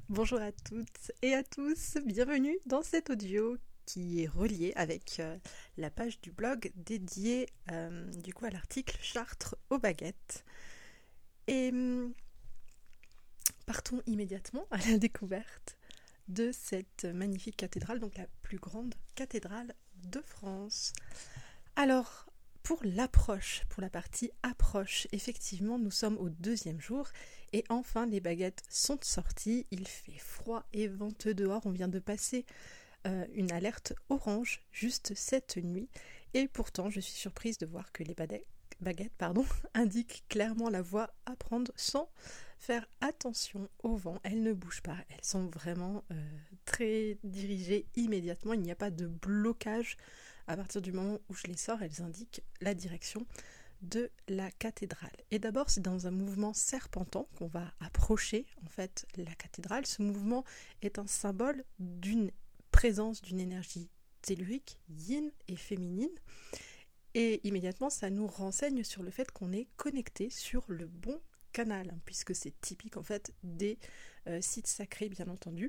Bonjour à toutes et à tous, bienvenue dans cet audio qui est relié avec la page du blog dédiée à l'article Chartres aux baguettes. Et partons immédiatement à la découverte de cette magnifique cathédrale, donc la plus grande cathédrale de France. Alors, pour l'approche, pour la partie approche, effectivement, nous sommes au 2e jour et enfin les baguettes sont sorties. Il fait froid et venteux dehors. On vient de passer une alerte orange juste cette nuit et pourtant je suis surprise de voir que les baguettes indiquent clairement la voie à prendre sans faire attention au vent. Elles ne bougent pas, elles sont vraiment très dirigées immédiatement. Il n'y a pas de blocage. À partir du moment où je les sors, elles indiquent la direction de la cathédrale. Et d'abord, c'est dans un mouvement serpentant qu'on va approcher en fait la cathédrale. Ce mouvement est un symbole d'une présence d'une énergie tellurique, yin et féminine. Et immédiatement, ça nous renseigne sur le fait qu'on est connecté sur le bon canal, puisque c'est typique en fait des sites sacrés, bien entendu.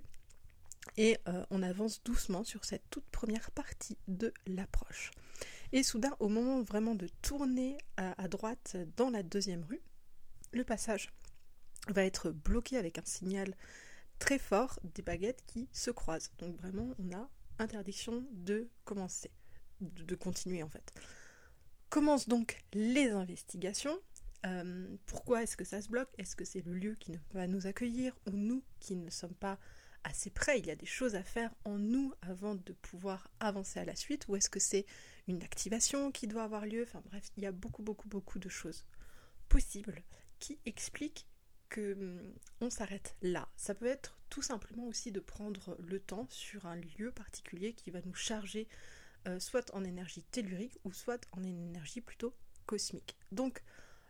Et on avance doucement sur cette toute première partie de l'approche. Et soudain, au moment vraiment de tourner à droite dans la 2e rue, le passage va être bloqué avec un signal très fort des baguettes qui se croisent. Donc vraiment, on a interdiction de commencer, de continuer en fait. Commencent donc les investigations. Pourquoi est-ce que ça se bloque ? Est-ce que c'est le lieu qui ne peut pas nous accueillir ou nous qui ne sommes pas assez près, il y a des choses à faire en nous avant de pouvoir avancer à la suite, ou est-ce que c'est une activation qui doit avoir lieu ? Enfin bref, il y a beaucoup de choses possibles qui expliquent qu'on s'arrête là. Ça peut être tout simplement aussi de prendre le temps sur un lieu particulier qui va nous charger soit en énergie tellurique ou soit en énergie plutôt cosmique. Donc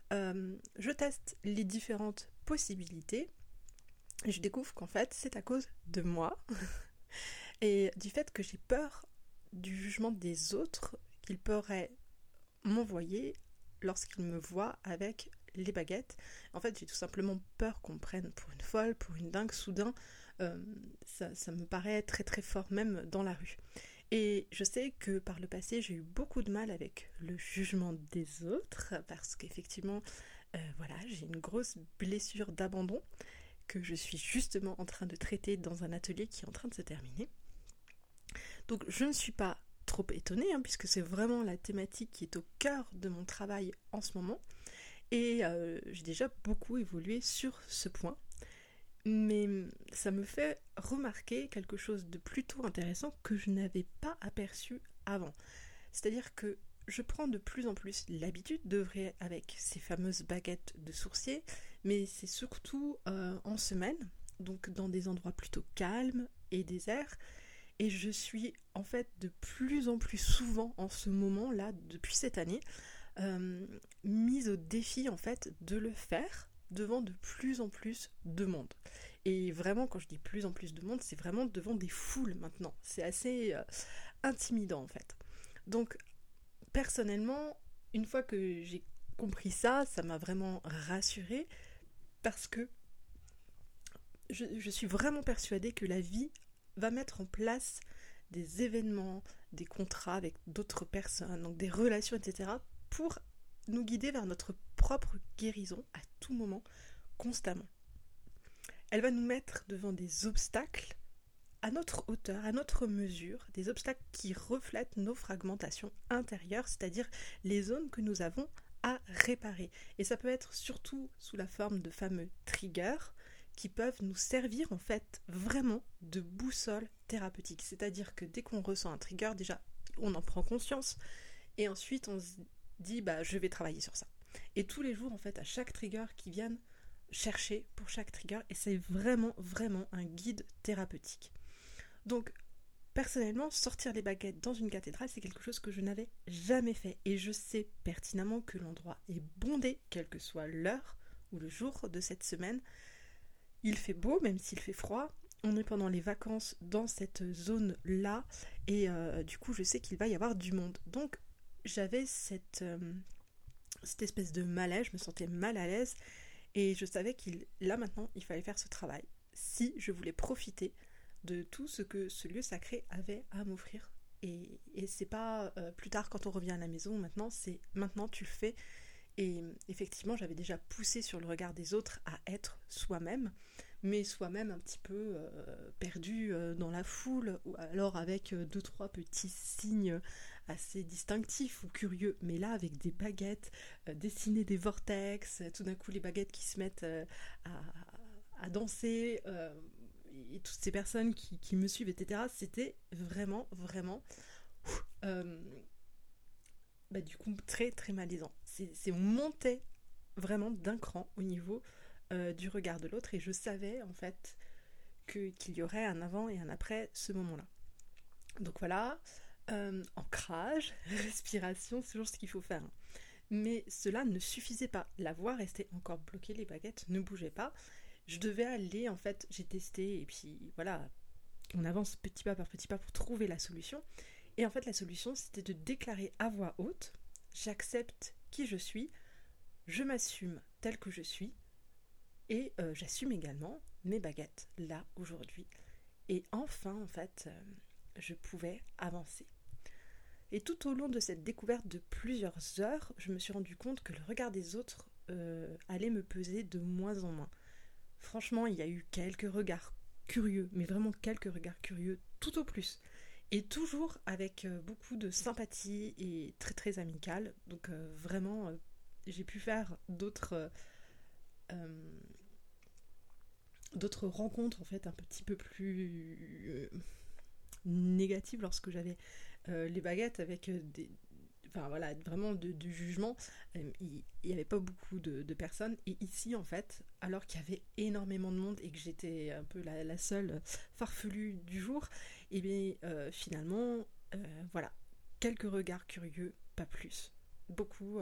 je teste les différentes possibilités. Et je découvre qu'en fait, c'est à cause de moi et du fait que j'ai peur du jugement des autres qu'ils pourraient m'envoyer lorsqu'ils me voient avec les baguettes. En fait, j'ai tout simplement peur qu'on me prenne pour une folle, pour une dingue. Soudain, ça me paraît très très fort, même dans la rue. Et je sais que par le passé, j'ai eu beaucoup de mal avec le jugement des autres parce qu'effectivement, j'ai une grosse blessure d'abandon que je suis justement en train de traiter dans un atelier qui est en train de se terminer. Donc je ne suis pas trop étonnée, puisque c'est vraiment la thématique qui est au cœur de mon travail en ce moment, et j'ai déjà beaucoup évolué sur ce point, mais ça me fait remarquer quelque chose de plutôt intéressant que je n'avais pas aperçu avant. C'est-à-dire que je prends de plus en plus l'habitude d'œuvrer avec ces fameuses baguettes de sourcier, mais c'est surtout en semaine, donc dans des endroits plutôt calmes et déserts, et je suis en fait de plus en plus souvent en ce moment-là, depuis cette année, mise au défi en fait de le faire devant de plus en plus de monde. Et vraiment, quand je dis plus en plus de monde, c'est vraiment devant des foules maintenant. C'est assez intimidant en fait. Donc personnellement, une fois que j'ai compris ça, ça m'a vraiment rassurée parce que je suis vraiment persuadée que la vie va mettre en place des événements, des contrats avec d'autres personnes, donc des relations, etc., pour nous guider vers notre propre guérison à tout moment, constamment. Elle va nous mettre devant des obstacles à notre hauteur, à notre mesure, des obstacles qui reflètent nos fragmentations intérieures, c'est-à-dire les zones que nous avons à réparer. Et ça peut être surtout sous la forme de fameux triggers qui peuvent nous servir en fait vraiment de boussole thérapeutique. C'est-à-dire que dès qu'on ressent un trigger, déjà on en prend conscience et ensuite on se dit je vais travailler sur ça. Et tous les jours en fait à chaque trigger qui viennent chercher pour chaque trigger, et c'est vraiment un guide thérapeutique. Donc, personnellement, sortir les baguettes dans une cathédrale, c'est quelque chose que je n'avais jamais fait. Et je sais pertinemment que l'endroit est bondé, quelle que soit l'heure ou le jour de cette semaine. Il fait beau, même s'il fait froid. On est pendant les vacances dans cette zone-là. Et du coup, je sais qu'il va y avoir du monde. Donc, j'avais cette espèce de malaise, je me sentais mal à l'aise. Et je savais là maintenant, il fallait faire ce travail si je voulais profiter de tout ce que ce lieu sacré avait à m'offrir. Et c'est pas plus tard quand on revient à la maison, maintenant, c'est maintenant tu le fais. Et effectivement, j'avais déjà poussé sur le regard des autres à être soi-même, mais soi-même un petit peu perdu dans la foule, ou alors avec deux, trois petits signes assez distinctifs ou curieux, mais là avec des baguettes, dessiner des vortex, tout d'un coup les baguettes qui se mettent à danser, et toutes ces personnes qui me suivent, etc. C'était vraiment, vraiment... du coup très très malaisant. On montait vraiment d'un cran au niveau du regard de l'autre, et je savais en fait qu'il y aurait un avant et un après ce moment-là. Donc voilà, ancrage, respiration, c'est toujours ce qu'il faut faire. Mais cela ne suffisait pas. La voix restait encore bloquée, les baguettes ne bougeaient pas. Je devais aller, en fait, j'ai testé, et puis voilà, on avance petit pas par petit pas pour trouver la solution. Et en fait, la solution, c'était de déclarer à voix haute: j'accepte qui je suis, je m'assume tel que je suis, et j'assume également mes baguettes, là, aujourd'hui. Et enfin, en fait, je pouvais avancer. Et tout au long de cette découverte de plusieurs heures, je me suis rendu compte que le regard des autres allait me peser de moins en moins. Franchement, il y a eu quelques regards curieux, mais vraiment quelques regards curieux, tout au plus. Et toujours avec beaucoup de sympathie et très très amicale. Donc vraiment, j'ai pu faire d'autres rencontres en fait un petit peu plus négatives lorsque j'avais les baguettes avec enfin voilà, vraiment du jugement. Il n'y avait pas beaucoup de personnes, et ici en fait, alors qu'il y avait énormément de monde et que j'étais un peu la seule farfelue du jour, et bien finalement voilà, quelques regards curieux, pas plus, beaucoup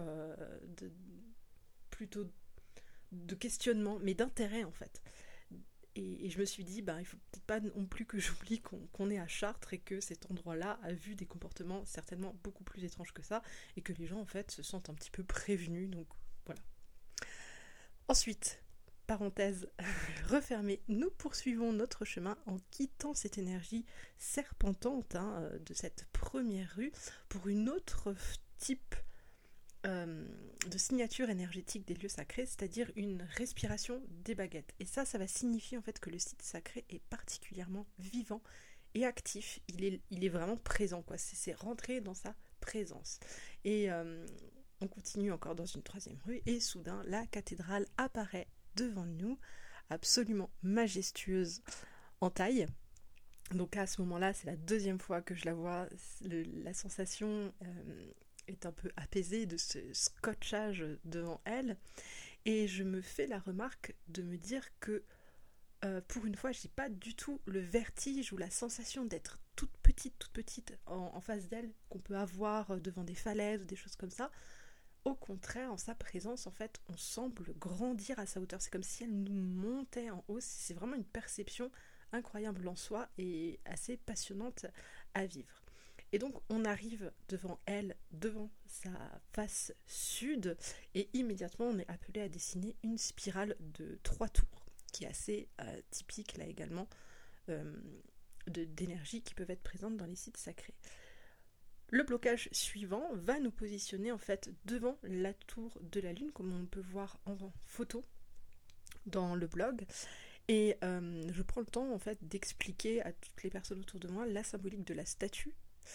plutôt de questionnement, mais d'intérêt en fait. Et je me suis dit, il faut peut-être pas non plus que j'oublie qu'on est à Chartres et que cet endroit-là a vu des comportements certainement beaucoup plus étranges que ça, et que les gens en fait se sentent un petit peu prévenus, donc voilà. Ensuite, parenthèse refermée, nous poursuivons notre chemin en quittant cette énergie serpentante de cette première rue pour une autre type de signature énergétique des lieux sacrés, c'est-à-dire une respiration des baguettes. Et ça va signifier en fait que le site sacré est particulièrement vivant et actif. Il est vraiment présent, quoi. C'est rentrer dans sa présence. Et on continue encore dans une troisième rue, et soudain la cathédrale apparaît devant nous, absolument majestueuse en taille. Donc à ce moment-là, c'est la deuxième fois que je la vois. La sensation est un peu apaisée de ce scotchage devant elle, et je me fais la remarque de me dire que pour une fois, j'ai pas du tout le vertige ou la sensation d'être toute petite en face d'elle, qu'on peut avoir devant des falaises ou des choses comme ça. Au contraire, en sa présence, en fait, on semble grandir à sa hauteur. C'est comme si elle nous montait en haut. C'est vraiment une perception incroyable en soi et assez passionnante à vivre. Et donc on arrive devant elle, devant sa face sud, et immédiatement on est appelé à dessiner une spirale de 3 tours, qui est assez typique là également d'énergie qui peuvent être présentes dans les sites sacrés. Le blocage suivant va nous positionner en fait devant la tour de la lune, comme on peut voir en photo dans le blog. Et je prends le temps en fait d'expliquer à toutes les personnes autour de moi la symbolique de la statue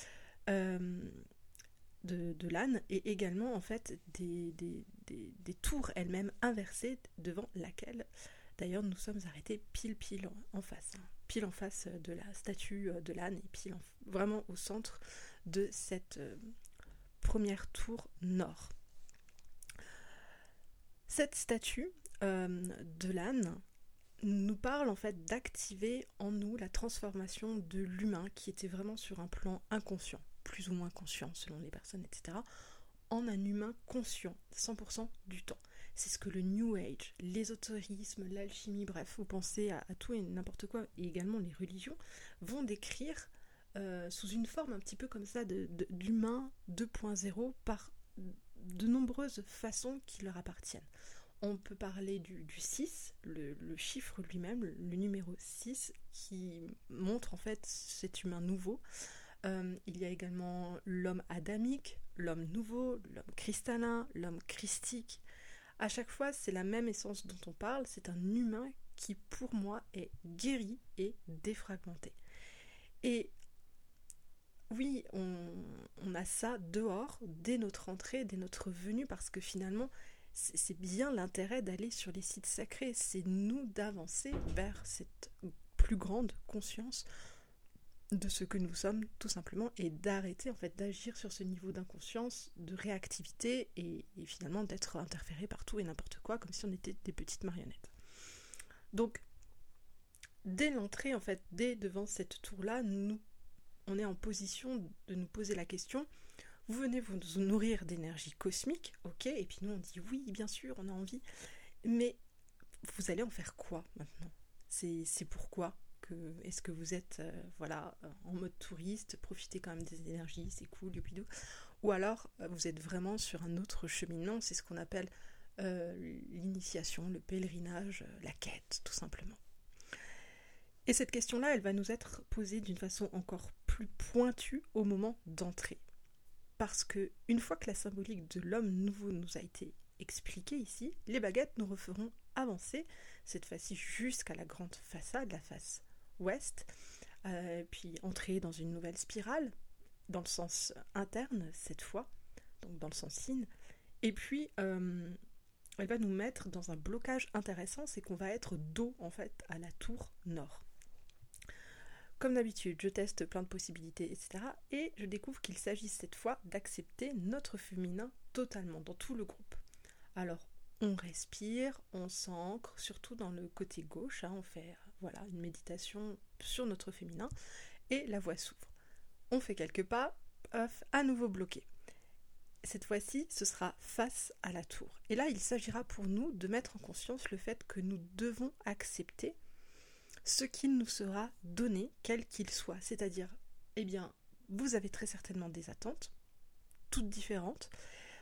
de l'âne, et également en fait des tours elles-mêmes inversées, devant laquelle d'ailleurs nous sommes arrêtés pile en face, pile en face de la statue de l'âne, et pile vraiment au centre de cette première tour nord. Cette statue de l'âne nous parle en fait d'activer en nous la transformation de l'humain, qui était vraiment sur un plan inconscient, plus ou moins conscient selon les personnes, etc., en un humain conscient 100% du temps. C'est ce que le New Age, l'ésotérisme, l'alchimie, bref, vous pensez à tout et n'importe quoi, et également les religions, vont décrire sous une forme un petit peu comme ça d'humain 2.0 par de nombreuses façons qui leur appartiennent. On peut parler du 6, le chiffre lui-même, le numéro 6, qui montre en fait cet humain nouveau. Il y a également l'homme adamique, l'homme nouveau, l'homme cristallin, l'homme christique. À chaque fois, c'est la même essence dont on parle, c'est un humain qui, pour moi, est guéri et défragmenté. Et oui, on a ça dehors, dès notre entrée, dès notre venue, parce que finalement, c'est bien l'intérêt d'aller sur les sites sacrés, c'est nous d'avancer vers cette plus grande conscience de ce que nous sommes, tout simplement, et d'arrêter en fait d'agir sur ce niveau d'inconscience, de réactivité, et finalement d'être interféré par tout et n'importe quoi, comme si on était des petites marionnettes. Donc, dès l'entrée, en fait, dès devant cette tour-là, on est en position de nous poser la question: vous venez vous nourrir d'énergie cosmique, ok, et puis nous on dit oui, bien sûr, on a envie, mais vous allez en faire quoi maintenant ? C'est pourquoi est-ce que vous êtes en mode touriste, profitez quand même des énergies, c'est cool, youpidou, ou alors vous êtes vraiment sur un autre cheminement, c'est ce qu'on appelle l'initiation, le pèlerinage, la quête, tout simplement. Et cette question-là, elle va nous être posée d'une façon encore plus pointue au moment d'entrer. Parce que une fois que la symbolique de l'homme nouveau nous a été expliquée ici, les baguettes nous referont avancer, cette fois-ci jusqu'à la grande façade, la face ouest, puis entrer dans une nouvelle spirale, dans le sens interne cette fois, donc dans le sens yin, et puis elle va nous mettre dans un blocage intéressant, c'est qu'on va être dos en fait à la tour nord. Comme d'habitude, je teste plein de possibilités, etc. Et je découvre qu'il s'agit cette fois d'accepter notre féminin totalement, dans tout le groupe. Alors, on respire, on s'ancre, surtout dans le côté gauche, on fait une méditation sur notre féminin, et la voie s'ouvre. On fait quelques pas, à nouveau bloqué. Cette fois-ci, ce sera face à la tour. Et là, il s'agira pour nous de mettre en conscience le fait que nous devons accepter ce qui nous sera donné, quel qu'il soit. C'est-à-dire, vous avez très certainement des attentes, toutes différentes.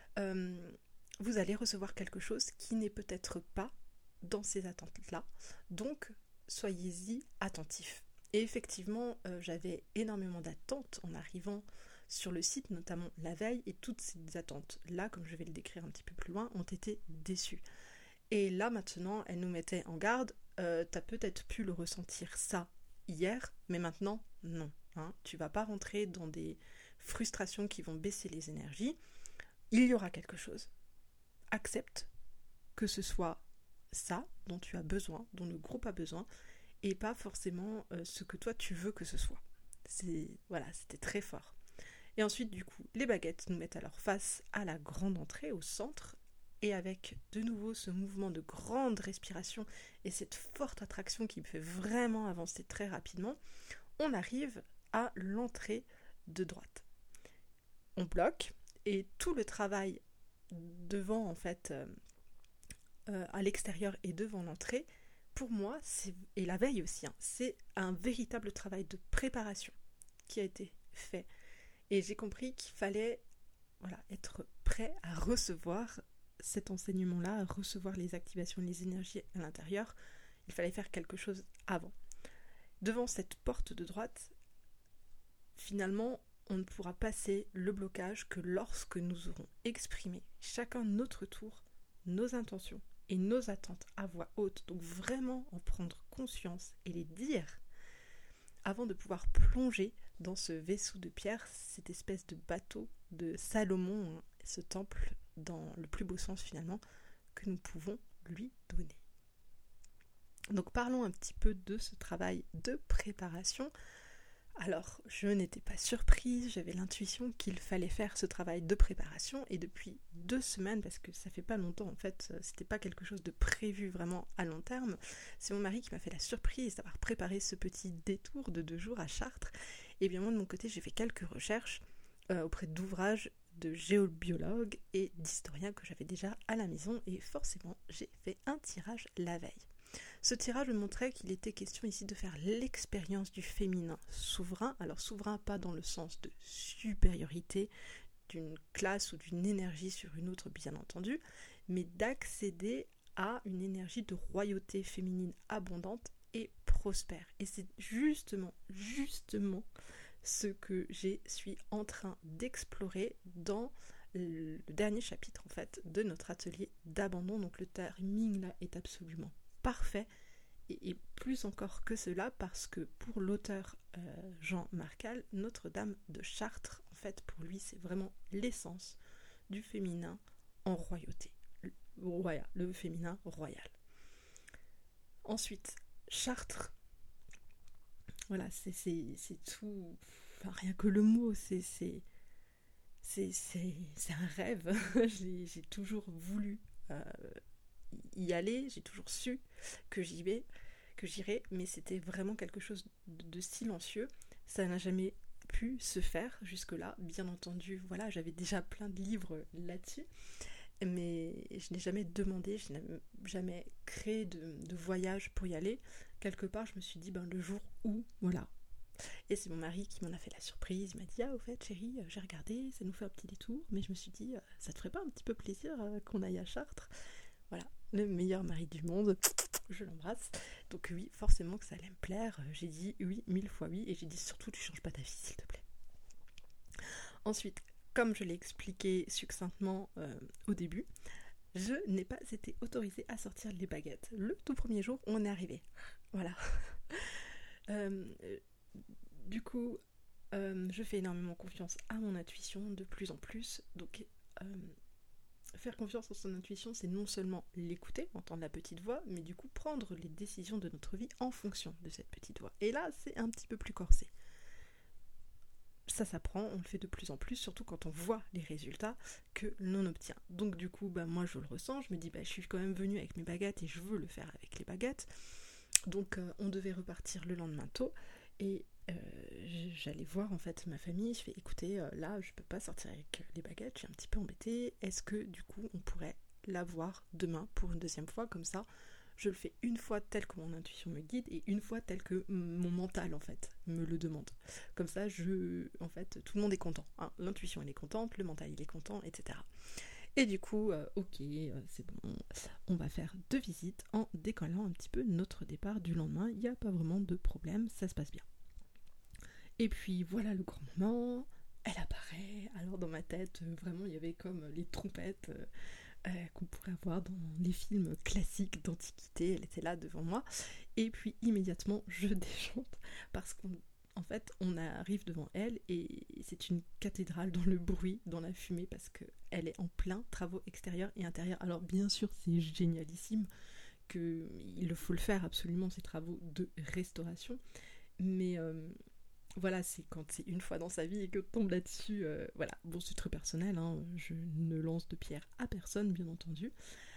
Vous allez recevoir quelque chose qui n'est peut-être pas dans ces attentes-là. Donc, soyez-y attentifs. Et effectivement, j'avais énormément d'attentes en arrivant sur le site, notamment la veille, et toutes ces attentes-là, comme je vais le décrire un petit peu plus loin, ont été déçues. Et là, maintenant, elle nous mettait en garde. T'as peut-être pu le ressentir ça hier, mais maintenant, non. Tu vas pas rentrer dans des frustrations qui vont baisser les énergies. Il y aura quelque chose. Accepte que ce soit ça dont tu as besoin, dont le groupe a besoin, et pas forcément ce que toi tu veux que ce soit. C'était très fort. Et ensuite, du coup, les baguettes nous mettent alors face à la grande entrée, au centre, et avec de nouveau ce mouvement de grande respiration et cette forte attraction qui me fait vraiment avancer très rapidement, on arrive à l'entrée de droite. On bloque, et tout le travail devant, en fait, à l'extérieur et devant l'entrée, pour moi, et la veille aussi, c'est un véritable travail de préparation qui a été fait. Et j'ai compris qu'il fallait être prêt à recevoir cet enseignement-là, à recevoir les activations, les énergies à l'intérieur. Il fallait faire quelque chose avant. Devant cette porte de droite, finalement, on ne pourra passer le blocage que lorsque nous aurons exprimé chacun notre tour, nos intentions et nos attentes à voix haute. Donc vraiment en prendre conscience et les dire avant de pouvoir plonger dans ce vaisseau de pierre, cette espèce de bateau de Salomon, ce temple dans le plus beau sens finalement que nous pouvons lui donner. Donc parlons un petit peu de ce travail de préparation. Alors, je n'étais pas surprise, j'avais l'intuition qu'il fallait faire ce travail de préparation, et depuis 2 semaines, parce que ça fait pas longtemps en fait, c'était pas quelque chose de prévu vraiment à long terme, c'est mon mari qui m'a fait la surprise d'avoir préparé ce petit détour de 2 jours à Chartres. Et bien moi de mon côté, j'ai fait quelques recherches auprès d'ouvrages de géobiologues et d'historiens que j'avais déjà à la maison, et forcément j'ai fait un tirage la veille. Ce tirage me montrait qu'il était question ici de faire l'expérience du féminin souverain. Alors souverain pas dans le sens de supériorité d'une classe ou d'une énergie sur une autre bien entendu, mais d'accéder a une énergie de royauté féminine abondante et prospère. Et c'est justement ce que je suis en train d'explorer dans le dernier chapitre en fait de notre atelier d'abandon. Donc le timing là est absolument parfait et plus encore que cela parce que pour l'auteur Jean Marcal, Notre-Dame de Chartres, en fait pour lui c'est vraiment l'essence du féminin en royauté. Le féminin royal. Ensuite, Chartres, voilà, c'est tout, enfin, rien que le mot, c'est un rêve. J'ai toujours voulu y aller, j'ai toujours su que j'irais, mais c'était vraiment quelque chose de silencieux. Ça n'a jamais pu se faire jusque-là. Bien entendu, voilà, j'avais déjà plein de livres là-dessus, mais je n'ai jamais demandé, je n'ai jamais créé de voyage pour y aller. Quelque part, je me suis dit, le jour où, voilà. Et c'est mon mari qui m'en a fait la surprise. Il m'a dit, au fait, chérie, j'ai regardé, ça nous fait un petit détour, mais je me suis dit, ça te ferait pas un petit peu plaisir qu'on aille à Chartres? Voilà, le meilleur mari du monde, je l'embrasse. Donc oui, forcément que ça allait me plaire. J'ai dit oui, 1000 fois oui, et j'ai dit surtout, tu changes pas ta vie, s'il te plaît. Ensuite, comme je l'ai expliqué succinctement au début, je n'ai pas été autorisée à sortir les baguettes. Le tout premier jour, on est arrivé. Voilà. Du coup, je fais énormément confiance à mon intuition de plus en plus. Donc, faire confiance en son intuition, c'est non seulement l'écouter, entendre la petite voix, mais du coup prendre les décisions de notre vie en fonction de cette petite voix. Et là, c'est un petit peu plus corsé. Ça s'apprend, on le fait de plus en plus, surtout quand on voit les résultats que l'on obtient. Donc du coup, moi je le ressens, je me dis, je suis quand même venue avec mes baguettes et je veux le faire avec les baguettes. Donc on devait repartir le lendemain tôt, et j'allais voir en fait ma famille, je fais, écoutez, là je peux pas sortir avec les baguettes, je suis un petit peu embêtée, est-ce que du coup on pourrait la voir demain pour une deuxième fois, comme ça je le fais une fois tel que mon intuition me guide et une fois tel que mon mental en fait me le demande. Comme ça, en fait, tout le monde est content. Hein. L'intuition elle est contente, le mental il est content, etc. Et du coup, ok, c'est bon, on va faire 2 visites en décalant un petit peu notre départ du lendemain. Il n'y a pas vraiment de problème, ça se passe bien. Et puis voilà le grand moment, elle apparaît. Alors dans ma tête, vraiment, il y avait comme les trompettes qu'on pourrait avoir dans les films classiques d'antiquité. Elle était là devant moi. Et puis immédiatement, je déchante parce qu'en fait, on arrive devant elle et c'est une cathédrale dans le bruit, dans la fumée, parce qu'elle est en plein travaux extérieurs et intérieurs. Alors bien sûr, c'est génialissime, qu'il faut le faire absolument, ces travaux de restauration. Mais voilà, c'est quand c'est une fois dans sa vie et que tombe là-dessus, voilà. Bon, c'est très personnel, hein, je ne lance de pierre à personne, bien entendu.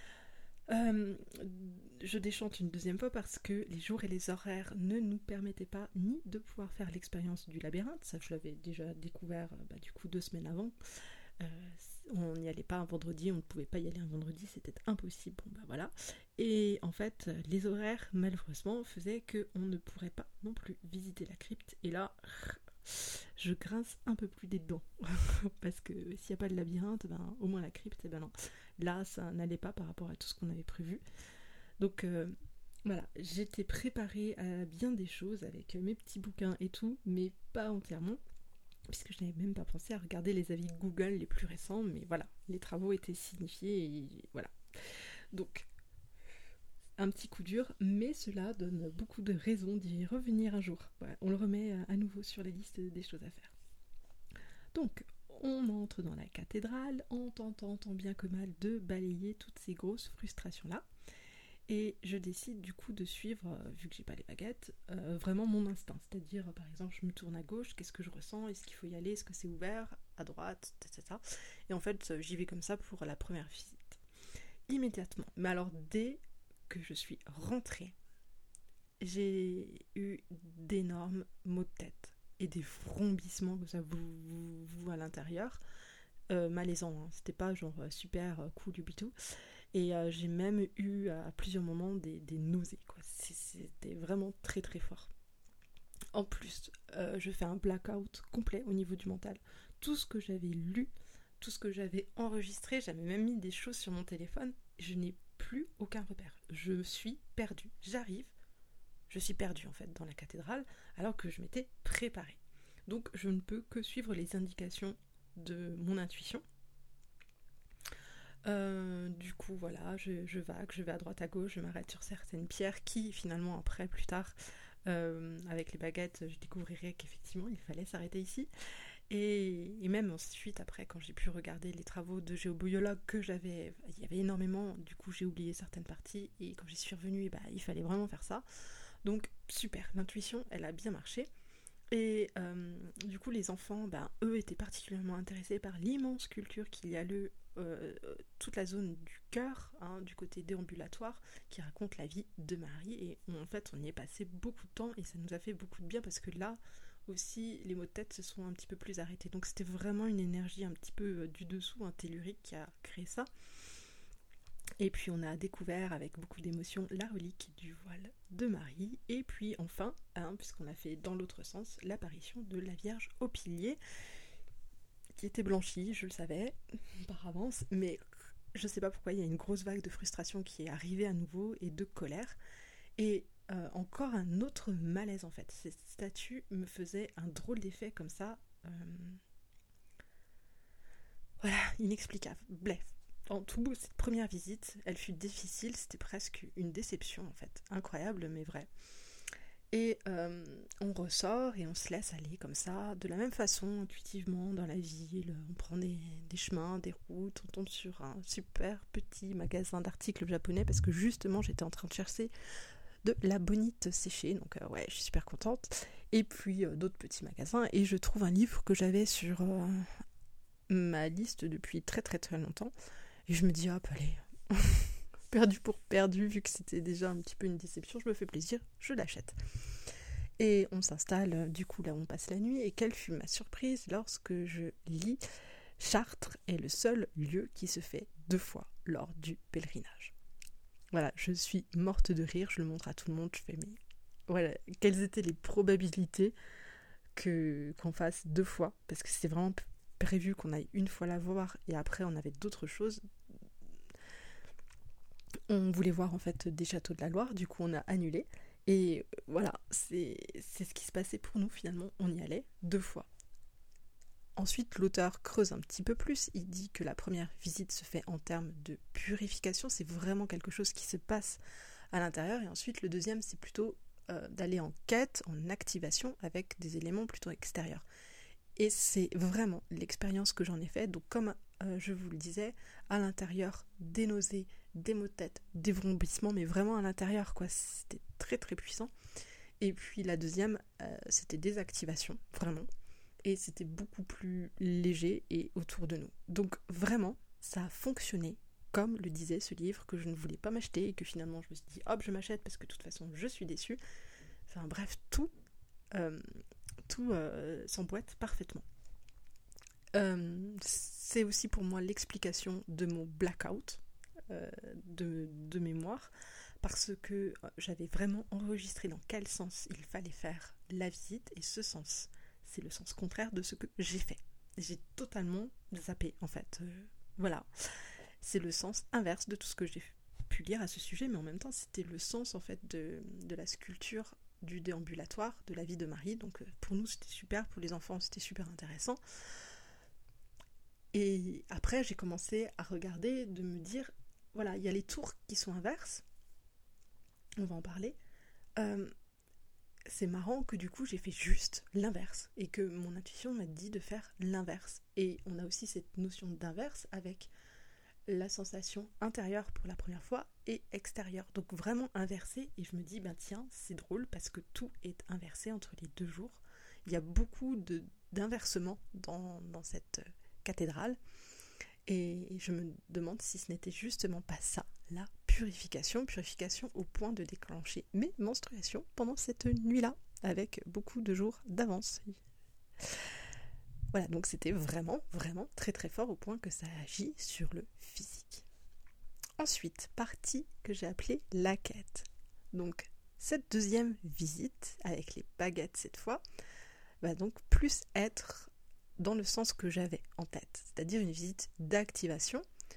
Je déchante une deuxième fois parce que les jours et les horaires ne nous permettaient pas ni de pouvoir faire l'expérience du labyrinthe, ça je l'avais déjà découvert du coup 2 semaines avant. On n'y allait pas un vendredi, on ne pouvait pas y aller un vendredi, c'était impossible, voilà. Et en fait, les horaires, malheureusement, faisaient qu'on ne pourrait pas non plus visiter la crypte, et là, je grince un peu plus des dents, parce que s'il n'y a pas de labyrinthe, au moins la crypte, non. Là, ça n'allait pas par rapport à tout ce qu'on avait prévu. Donc, voilà, j'étais préparée à bien des choses, avec mes petits bouquins et tout, mais pas entièrement, puisque je n'avais même pas pensé à regarder les avis Google les plus récents, mais voilà, les travaux étaient signifiés et voilà. Donc, un petit coup dur, mais cela donne beaucoup de raisons d'y revenir un jour. Voilà, on le remet à nouveau sur les listes des choses à faire. Donc, on entre dans la cathédrale en tentant tant bien que mal de balayer toutes ces grosses frustrations-là. Et je décide du coup de suivre, vu que j'ai pas les baguettes, vraiment mon instinct. C'est-à-dire, par exemple, je me tourne à gauche, qu'est-ce que je ressens? Est-ce qu'il faut y aller? Est-ce que c'est ouvert? À droite? Etc. Et en fait, j'y vais comme ça pour la première visite. Immédiatement. Mais alors, dès que je suis rentrée, j'ai eu d'énormes maux de tête et des vrombissements comme ça, vous à l'intérieur. Malaisant, hein. C'était pas genre super cool du bitou. Et j'ai même eu à plusieurs moments des nausées, quoi. C'était vraiment très très fort. En plus, je fais un blackout complet au niveau du mental. Tout ce que j'avais lu, tout ce que j'avais enregistré, j'avais même mis des choses sur mon téléphone, je n'ai plus aucun repère. Je suis perdue. J'arrive, je suis perdue en fait dans la cathédrale alors que je m'étais préparée. Donc je ne peux que suivre les indications de mon intuition. Du coup voilà, je vague, je vais à droite à gauche, je m'arrête sur certaines pierres qui finalement après plus tard avec les baguettes je découvrirai qu'effectivement il fallait s'arrêter ici. Et même ensuite, après, quand j'ai pu regarder les travaux de géobiologue que j'avais, il y avait énormément, du coup j'ai oublié certaines parties, et quand j'y suis revenue, il fallait vraiment faire ça. Donc super, l'intuition, elle a bien marché. Et du coup, les enfants, eux, étaient particulièrement intéressés par l'immense culture qu'il y a toute la zone du cœur, du côté déambulatoire, qui raconte la vie de Marie. Et en fait, on y est passé beaucoup de temps, et ça nous a fait beaucoup de bien, parce que là, aussi, les maux de tête se sont un petit peu plus arrêtés. Donc c'était vraiment une énergie un petit peu du dessous, tellurique, qui a créé ça. Et puis on a découvert avec beaucoup d'émotion la relique du voile de Marie. Et puis enfin, puisqu'on a fait dans l'autre sens, l'apparition de la Vierge au pilier, qui était blanchie, je le savais par avance, mais je sais pas pourquoi il y a une grosse vague de frustration qui est arrivée à nouveau et de colère. Et encore un autre malaise en fait. Cette statue me faisait un drôle d'effet comme ça. Voilà, inexplicable. Bref, en tout, cette première visite, elle fut difficile, c'était presque une déception en fait. Incroyable mais vrai. Et on ressort et on se laisse aller comme ça, de la même façon, intuitivement, dans la ville. On prend des chemins, des routes, on tombe sur un super petit magasin d'articles japonais parce que justement j'étais en train de chercher de la bonite séchée, donc ouais, je suis super contente. Et puis d'autres petits magasins, et je trouve un livre que j'avais sur ma liste depuis très très très longtemps, et je me dis hop, allez, perdu pour perdu, vu que c'était déjà un petit peu une déception, je me fais plaisir, je l'achète. Et on s'installe du coup là où on passe la nuit, et quelle fut ma surprise lorsque je lis Chartres est le seul lieu qui se fait 2 fois lors du pèlerinage. Voilà, je suis morte de rire, je le montre à tout le monde, je fais mais voilà, quelles étaient les probabilités qu'on fasse 2 fois, parce que c'était vraiment prévu qu'on aille une fois la voir et après on avait d'autres choses. On voulait voir en fait des châteaux de la Loire, du coup on a annulé et voilà, c'est ce qui se passait pour nous finalement, on y allait 2 fois. Ensuite, l'auteur creuse un petit peu plus, il dit que la première visite se fait en termes de purification, c'est vraiment quelque chose qui se passe à l'intérieur, et ensuite le deuxième c'est plutôt d'aller en quête, en activation avec des éléments plutôt extérieurs. Et c'est vraiment l'expérience que j'en ai faite, donc comme je vous le disais, à l'intérieur, des nausées, des maux de tête, des vomissements, mais vraiment à l'intérieur, quoi, c'était très très puissant. Et puis la deuxième, c'était des activations, vraiment. Et c'était beaucoup plus léger et autour de nous. Donc vraiment, ça a fonctionné comme le disait ce livre que je ne voulais pas m'acheter et que finalement je me suis dit hop, je m'achète parce que de toute façon je suis déçue. Enfin bref, tout s'emboîte parfaitement. C'est aussi pour moi l'explication de mon blackout de mémoire, parce que j'avais vraiment enregistré dans quel sens il fallait faire la visite, et ce sens, c'est le sens contraire de ce que j'ai fait. J'ai totalement zappé en fait. Voilà, c'est le sens inverse de tout ce que j'ai pu lire à ce sujet, mais en même temps c'était le sens en fait de la sculpture du déambulatoire de la vie de Marie. Donc pour nous c'était super, pour les enfants c'était super intéressant. Et après j'ai commencé à regarder, de me dire voilà, il y a les tours qui sont inverses, on va en parler. C'est marrant que du coup j'ai fait juste l'inverse et que mon intuition m'a dit de faire l'inverse. Et on a aussi cette notion d'inverse avec la sensation intérieure pour la première fois et extérieure, donc vraiment inversé. Et je me dis tiens, c'est drôle parce que tout est inversé entre les 2 jours. Il y a beaucoup d'inversements dans cette cathédrale, et je me demande si ce n'était justement pas ça, la purification au point de déclencher mes menstruations pendant cette nuit-là, avec beaucoup de jours d'avance. Voilà, donc c'était vraiment, vraiment très très fort au point que ça agit sur le physique. Ensuite, partie que j'ai appelée la quête. Donc, cette deuxième visite, avec les baguettes cette fois, va donc plus être dans le sens que j'avais en tête, c'est-à-dire une visite d'activation.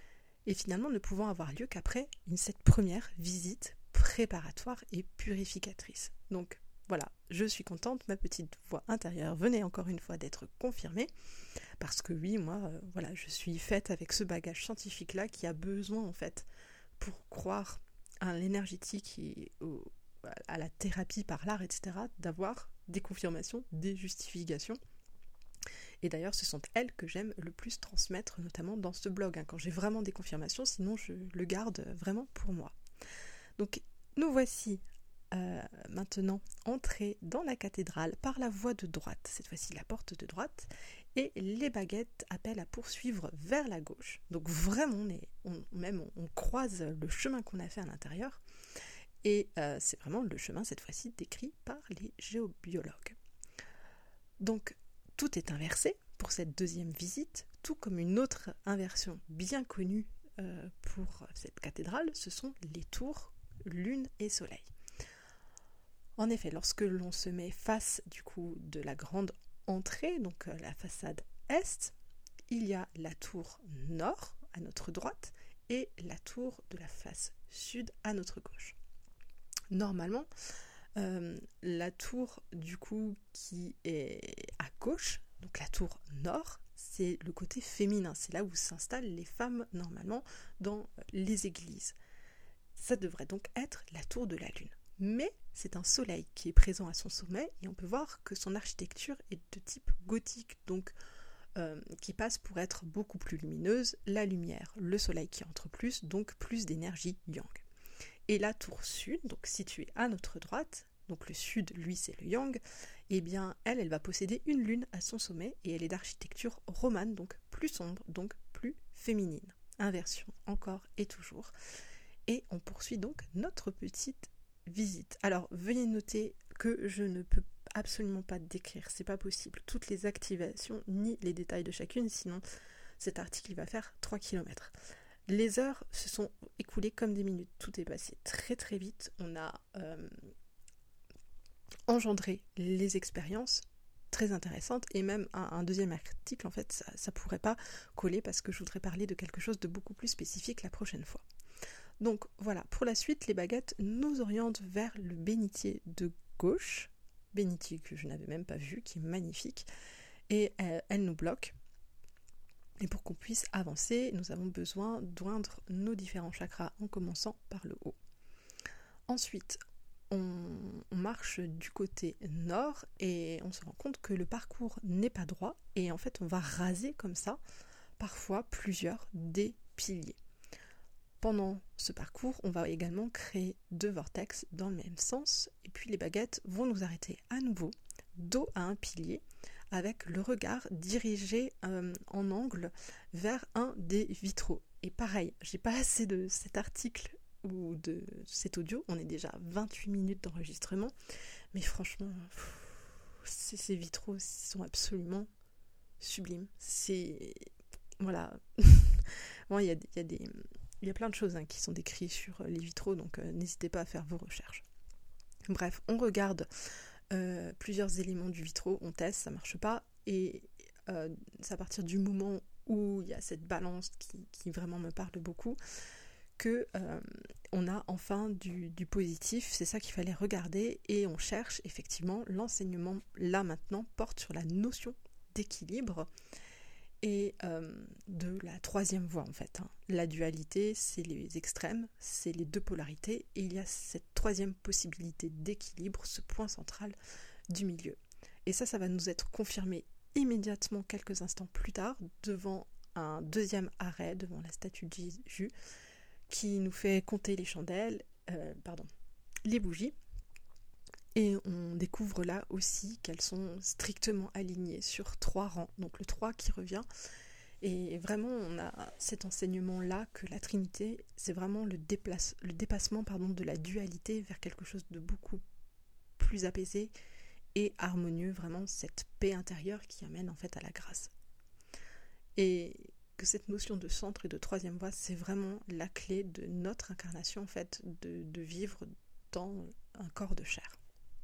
et finalement ne pouvant avoir lieu qu'après cette première visite préparatoire et purificatrice. Donc voilà, je suis contente, ma petite voix intérieure venait encore une fois d'être confirmée, parce que oui, moi, voilà, je suis faite avec ce bagage scientifique-là qui a besoin, en fait, pour croire à l'énergétique et à la thérapie par l'art, etc., d'avoir des confirmations, des justifications. Et d'ailleurs, ce sont elles que j'aime le plus transmettre, notamment dans ce blog, quand j'ai vraiment des confirmations, sinon je le garde vraiment pour moi. Donc, nous voici maintenant entrés dans la cathédrale par la voie de droite, cette fois-ci la porte de droite, et les baguettes appellent à poursuivre vers la gauche. Donc vraiment, on croise le chemin qu'on a fait à l'intérieur, et c'est vraiment le chemin cette fois-ci décrit par les géobiologues. Donc tout est inversé pour cette deuxième visite, tout comme une autre inversion bien connue pour cette cathédrale, ce sont les tours Lune et Soleil. En effet, lorsque l'on se met face du coup de la grande entrée, donc la façade est, il y a la tour nord à notre droite et la tour de la face sud à notre gauche. Normalement, la tour du coup qui est à gauche, donc la tour nord, c'est le côté féminin, c'est là où s'installent les femmes normalement dans les églises. Ça devrait donc être la tour de la Lune. Mais c'est un soleil qui est présent à son sommet et on peut voir que son architecture est de type gothique, donc qui passe pour être beaucoup plus lumineuse, la lumière, le soleil qui entre plus, donc plus d'énergie yang. Et la tour sud, donc située à notre droite, donc le sud, lui, c'est le yang, eh bien, elle va posséder une lune à son sommet et elle est d'architecture romane, donc plus sombre, donc plus féminine. Inversion encore et toujours. Et on poursuit donc notre petite visite. Alors, veuillez noter que je ne peux absolument pas décrire, c'est pas possible, toutes les activations ni les détails de chacune, sinon cet article il va faire 3 km. Les heures se sont écoulées comme des minutes, tout est passé très très vite, on a engendré les expériences très intéressantes et même un deuxième article, en fait, ça pourrait pas coller parce que je voudrais parler de quelque chose de beaucoup plus spécifique la prochaine fois. Donc voilà, pour la suite, les baguettes nous orientent vers le bénitier de gauche, bénitier que je n'avais même pas vu, qui est magnifique, et elle nous bloque. Et pour qu'on puisse avancer, nous avons besoin d'oindre nos différents chakras en commençant par le haut. Ensuite, on marche du côté nord et on se rend compte que le parcours n'est pas droit et en fait on va raser comme ça, parfois plusieurs des piliers. Pendant ce parcours, on va également créer 2 vortex dans le même sens et puis les baguettes vont nous arrêter à nouveau, dos à un pilier, avec le regard dirigé en angle vers un des vitraux. Et pareil, j'ai pas assez de cet article ou de cet audio, on est déjà à 28 minutes d'enregistrement, mais franchement, ces vitraux sont absolument sublimes. C'est... Voilà. Bon, il y a plein de choses qui sont décrites sur les vitraux, donc n'hésitez pas à faire vos recherches. Bref, on regarde plusieurs éléments du vitraux, on teste, ça marche pas, et c'est à partir du moment où il y a cette balance qui vraiment me parle beaucoup, que on a enfin du positif, c'est ça qu'il fallait regarder, et on cherche effectivement, l'enseignement là maintenant porte sur la notion d'équilibre, et de la troisième voie en fait. La dualité, c'est les extrêmes, c'est les 2 polarités, et il y a cette troisième possibilité d'équilibre, ce point central du milieu. Et ça va nous être confirmé immédiatement quelques instants plus tard, devant un deuxième arrêt, devant la statue de Jésus, qui nous fait compter les chandelles, les bougies, et on découvre là aussi qu'elles sont strictement alignées sur 3 rangs, donc le 3 qui revient, et vraiment on a cet enseignement-là que la Trinité, c'est vraiment le dépassement de la dualité vers quelque chose de beaucoup plus apaisé et harmonieux, vraiment cette paix intérieure qui amène en fait à la grâce. Et que cette notion de centre et de troisième voie, c'est vraiment la clé de notre incarnation en fait, de vivre dans un corps de chair.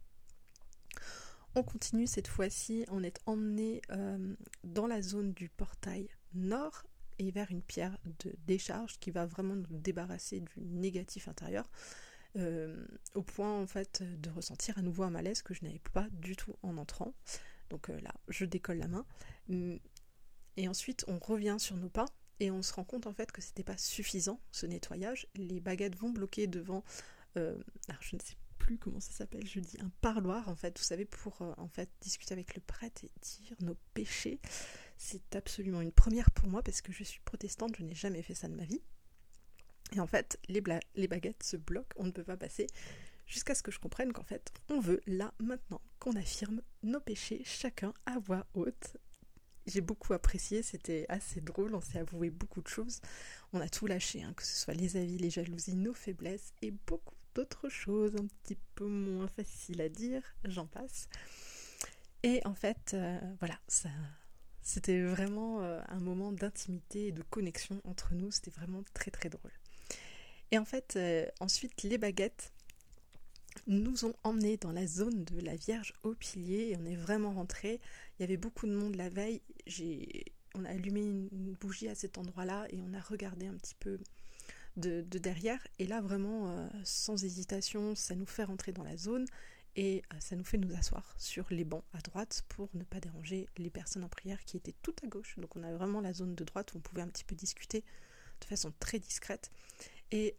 On continue cette fois-ci, on est emmené dans la zone du portail nord et vers une pierre de décharge qui va vraiment nous débarrasser du négatif intérieur, au point en fait de ressentir à nouveau un malaise que je n'avais pas du tout en entrant. Donc là, je décolle la main. Et ensuite, on revient sur nos pas et on se rend compte en fait que c'était pas suffisant ce nettoyage. Les baguettes vont bloquer devant, alors je ne sais plus comment ça s'appelle, je dis un parloir en fait, vous savez, pour en fait discuter avec le prêtre et dire nos péchés. C'est absolument une première pour moi parce que je suis protestante, je n'ai jamais fait ça de ma vie. Et en fait, les baguettes se bloquent, on ne peut pas passer, jusqu'à ce que je comprenne qu'en fait, on veut là, maintenant, qu'on affirme nos péchés, chacun à voix haute. J'ai beaucoup apprécié, c'était assez drôle, on s'est avoué beaucoup de choses. On a tout lâché, que ce soit les avis, les jalousies, nos faiblesses et beaucoup d'autres choses un petit peu moins faciles à dire, j'en passe. Et en fait, voilà, c'était vraiment un moment d'intimité et de connexion entre nous, c'était vraiment très très drôle. Et en fait, ensuite, les baguettes nous ont emmenés dans la zone de la Vierge au pilier et on est vraiment rentrés. Il y avait beaucoup de monde la veille. On a allumé une bougie à cet endroit-là et on a regardé un petit peu de derrière. Et là, vraiment, sans hésitation, ça nous fait rentrer dans la zone et ça nous fait nous asseoir sur les bancs à droite pour ne pas déranger les personnes en prière qui étaient tout à gauche. Donc on a vraiment la zone de droite où on pouvait un petit peu discuter de façon très discrète. Et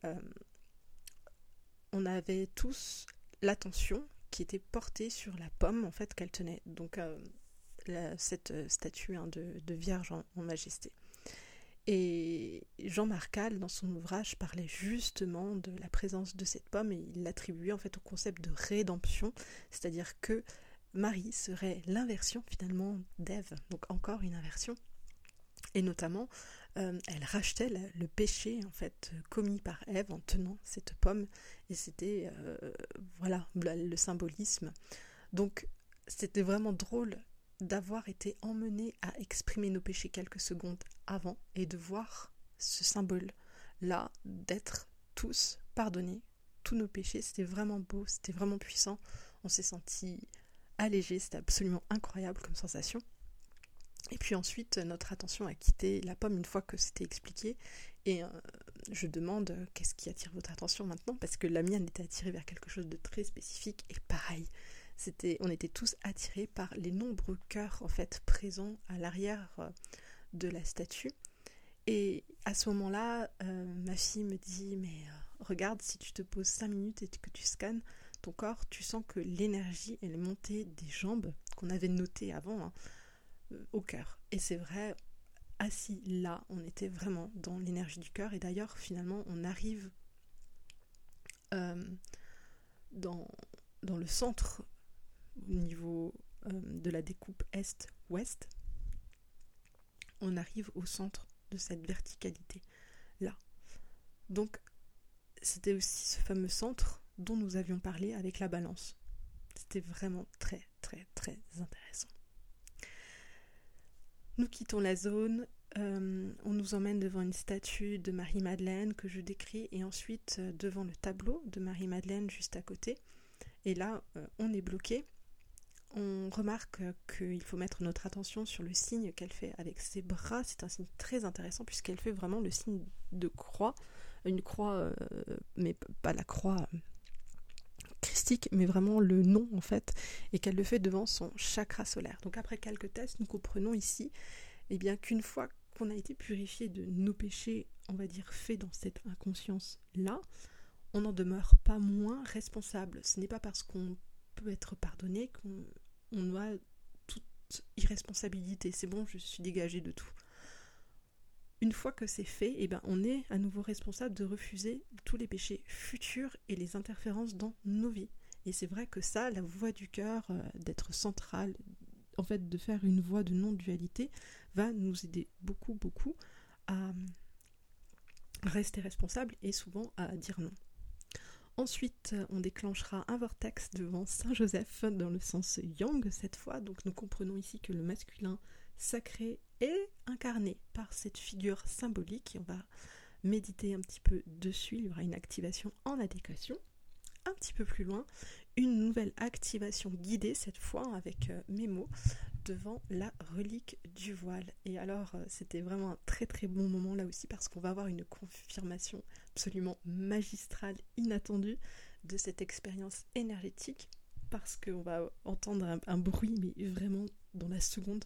on avait tous l'attention qui était portée sur la pomme en fait qu'elle tenait. Donc cette statue de Vierge en majesté. Et Jean Marcal, dans son ouvrage, parlait justement de la présence de cette pomme et il l'attribuait en fait au concept de rédemption, c'est-à-dire que Marie serait l'inversion finalement d'Ève, donc encore une inversion. Et notamment, elle rachetait le péché en fait commis par Ève en tenant cette pomme, et c'était voilà le symbolisme. Donc c'était vraiment drôle d'avoir été emmenés à exprimer nos péchés quelques secondes avant et de voir ce symbole-là, d'être tous pardonnés, tous nos péchés. C'était vraiment beau, c'était vraiment puissant. On s'est senti allégé, c'était absolument incroyable comme sensation. Et puis ensuite, notre attention a quitté la pomme une fois que c'était expliqué. Et je demande, qu'est-ce qui attire votre attention maintenant ? Parce que la mienne était attirée vers quelque chose de très spécifique. Et pareil, on était tous attirés par les nombreux cœurs en fait présents à l'arrière de la statue. Et à ce moment-là, ma fille me dit, mais regarde, si tu te poses 5 minutes et que tu scannes ton corps, tu sens que l'énergie, elle est montée des jambes, qu'on avait notées avant, au cœur. Et c'est vrai, assis là, on était vraiment dans l'énergie du cœur. Et d'ailleurs, finalement, on arrive dans le centre, au niveau de la découpe est-ouest. On arrive au centre de cette verticalité là. Donc, c'était aussi ce fameux centre dont nous avions parlé avec la balance. C'était vraiment très, très, très intéressant. Nous quittons la zone, on nous emmène devant une statue de Marie-Madeleine que je décris et ensuite devant le tableau de Marie-Madeleine juste à côté. Et là, on est bloqué. On remarque qu'il faut mettre notre attention sur le signe qu'elle fait avec ses bras. C'est un signe très intéressant puisqu'elle fait vraiment le signe de croix. Une croix, mais pas la croix christique, mais vraiment le nom en fait, et qu'elle le fait devant son chakra solaire. Donc après quelques tests, nous comprenons ici bien qu'une fois qu'on a été purifié de nos péchés, on va dire faits dans cette inconscience-là, on n'en demeure pas moins responsable. Ce n'est pas parce qu'on peut être pardonné qu'on a toute irresponsabilité. C'est bon, je suis dégagée de tout. Une fois que c'est fait, on est à nouveau responsable de refuser tous les péchés futurs et les interférences dans nos vies. Et c'est vrai que ça, la voix du cœur, d'être centrale, en fait de faire une voix de non-dualité, va nous aider beaucoup, beaucoup à rester responsable et souvent à dire non. Ensuite, on déclenchera un vortex devant Saint-Joseph dans le sens yang cette fois. Donc nous comprenons ici que le masculin sacré est incarné par cette figure symbolique et on va méditer un petit peu dessus. Il y aura une activation en adéquation. Un petit peu plus loin, une nouvelle activation guidée cette fois avec mes mots devant la relique du voile. Et alors, c'était vraiment un très très bon moment là aussi parce qu'on va avoir une confirmation absolument magistrale, inattendue de cette expérience énergétique, parce qu'on va entendre un bruit, mais vraiment dans la seconde,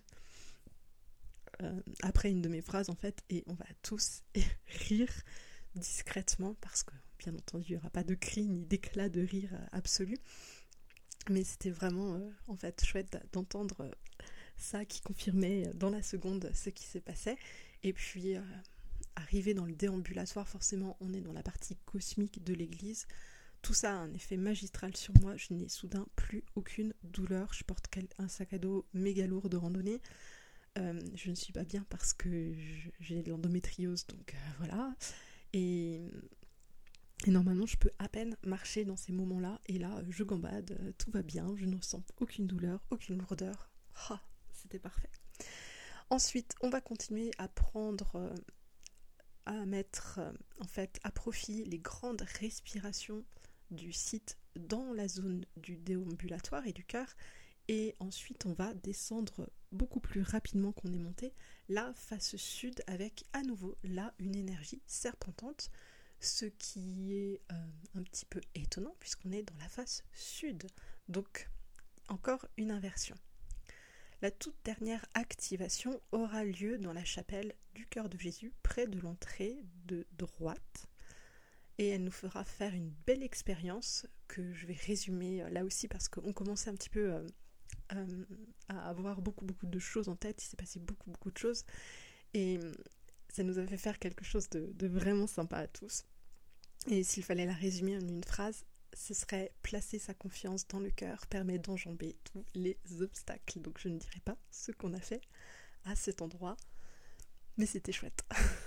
après une de mes phrases en fait, et on va tous rire discrètement parce que bien entendu il n'y aura pas de cris ni d'éclat de rire absolu, mais c'était vraiment en fait chouette d'entendre ça qui confirmait dans la seconde ce qui se passait. Et puis arrivé dans le déambulatoire, forcément on est dans la partie cosmique de l'église. Tout ça a un effet magistral sur moi, je n'ai soudain plus aucune douleur, je porte un sac à dos méga lourd de randonnée. Je ne suis pas bien parce que j'ai de l'endométriose, donc voilà. Et normalement, je peux à peine marcher dans ces moments-là. Et là, je gambade, tout va bien, je ne ressens aucune douleur, aucune lourdeur. Ah, c'était parfait. Ensuite, on va continuer à prendre, à mettre en fait à profit les grandes respirations du site dans la zone du déambulatoire et du cœur. Et ensuite, on va descendre beaucoup plus rapidement qu'on est monté, là, face sud, avec à nouveau, là, une énergie serpentante, ce qui est un petit peu étonnant, puisqu'on est dans la face sud. Donc, encore une inversion. La toute dernière activation aura lieu dans la chapelle du Cœur de Jésus, près de l'entrée de droite. Et elle nous fera faire une belle expérience, que je vais résumer là aussi, parce qu'on commençait un petit peu à avoir beaucoup de choses en tête. Il s'est passé beaucoup de choses et ça nous a fait faire quelque chose de vraiment sympa à tous. Et s'il fallait la résumer en une phrase, ce serait placer sa confiance dans le cœur permet d'enjamber tous les obstacles. Donc je ne dirai pas ce qu'on a fait à cet endroit, mais c'était chouette.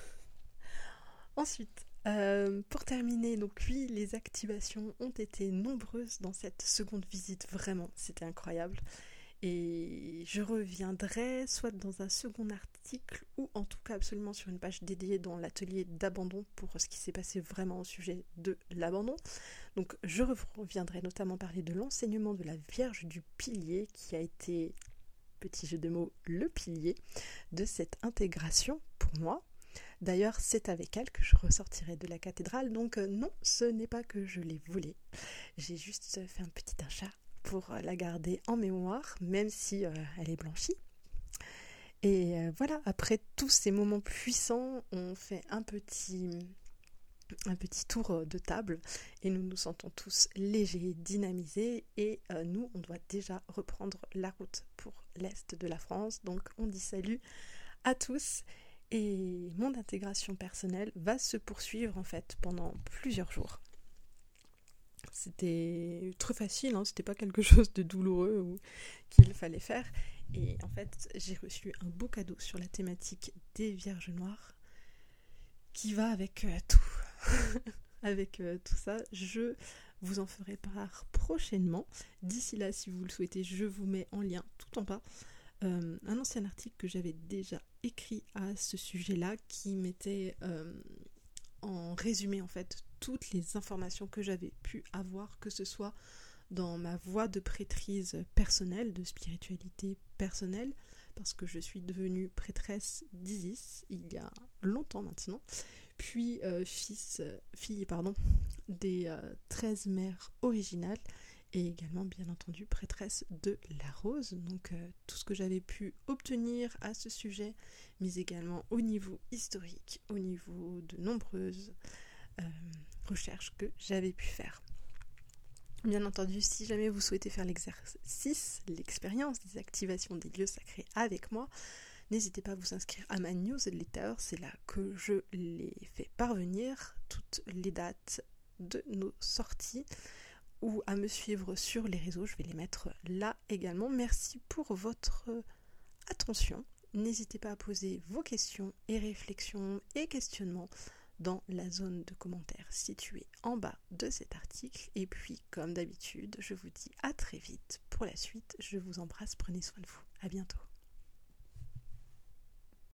Ensuite, pour terminer, donc oui, les activations ont été nombreuses dans cette seconde visite, vraiment, c'était incroyable. Et je reviendrai soit dans un second article ou en tout cas absolument sur une page dédiée dans l'atelier d'abandon pour ce qui s'est passé vraiment au sujet de l'abandon. Donc je reviendrai notamment parler de l'enseignement de la Vierge du Pilier qui a été, petit jeu de mots, le pilier de cette intégration pour moi. D'ailleurs, c'est avec elle que je ressortirai de la cathédrale, donc non, ce n'est pas que je l'ai volée. J'ai juste fait un petit achat pour la garder en mémoire, même si elle est blanchie. Et voilà, après tous ces moments puissants, on fait un petit tour de table et nous nous sentons tous légers, dynamisés et nous, on doit déjà reprendre la route pour l'Est de la France. Donc on dit salut à tous et mon intégration personnelle va se poursuivre en fait pendant plusieurs jours. C'était très facile, hein, c'était pas quelque chose de douloureux ou qu'il fallait faire. Et en fait, j'ai reçu un beau cadeau sur la thématique des Vierges Noires qui va avec tout. Avec tout ça, je vous en ferai part prochainement. D'ici là, si vous le souhaitez, je vous mets en lien tout en bas un ancien article que j'avais déjà écrit à ce sujet-là qui mettait en résumé en fait toutes les informations que j'avais pu avoir, que ce soit dans ma voie de prêtrise personnelle, de spiritualité personnelle, parce que je suis devenue prêtresse d'Isis il y a longtemps maintenant, puis fille des 13 mères originales, et également bien entendu prêtresse de la Rose, donc tout ce que j'avais pu obtenir à ce sujet, mais également au niveau historique, au niveau de nombreuses recherches que j'avais pu faire. Bien entendu, si jamais vous souhaitez faire l'exercice, l'expérience des activations des lieux sacrés avec moi, n'hésitez pas à vous inscrire à ma newsletter, c'est là que je les fais parvenir, toutes les dates de nos sorties, ou à me suivre sur les réseaux, je vais les mettre là également. Merci pour votre attention, n'hésitez pas à poser vos questions et réflexions et questionnements dans la zone de commentaires située en bas de cet article. Et puis, comme d'habitude, je vous dis à très vite pour la suite. Je vous embrasse, prenez soin de vous. À bientôt.